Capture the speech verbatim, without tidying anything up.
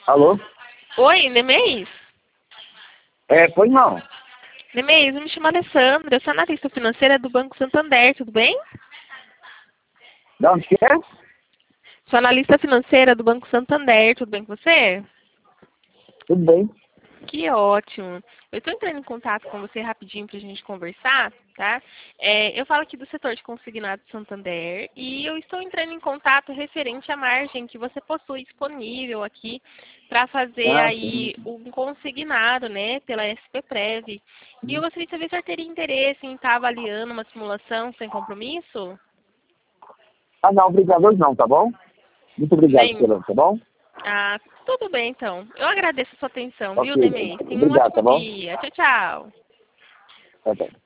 Alô? Oi, Nemeis? É, pois não. Nemeis, eu me chamo Alessandra, eu sou analista financeira do Banco Santander, tudo bem? De onde que é? Sou analista financeira do Banco Santander, tudo bem com você? Tudo bem. Que ótimo. Eu estou entrando em contato com você rapidinho para a gente conversar, tá? É, eu falo aqui do setor de consignado de Santander e eu estou entrando em contato referente à margem que você possui disponível aqui para fazer Ah, sim. aí um consignado, né, pela S P Prev. E eu gostaria de saber se você teria interesse em estar avaliando uma simulação sem compromisso? Ah, não, obrigado hoje não, tá bom? Muito obrigado, Nem. Fernando, tá bom? Ah, tudo bem então. Eu agradeço a sua atenção, viu, Ok, Demei? Tenha um obrigado, tá ótimo bom? dia. Tchau, tchau. Tá bom.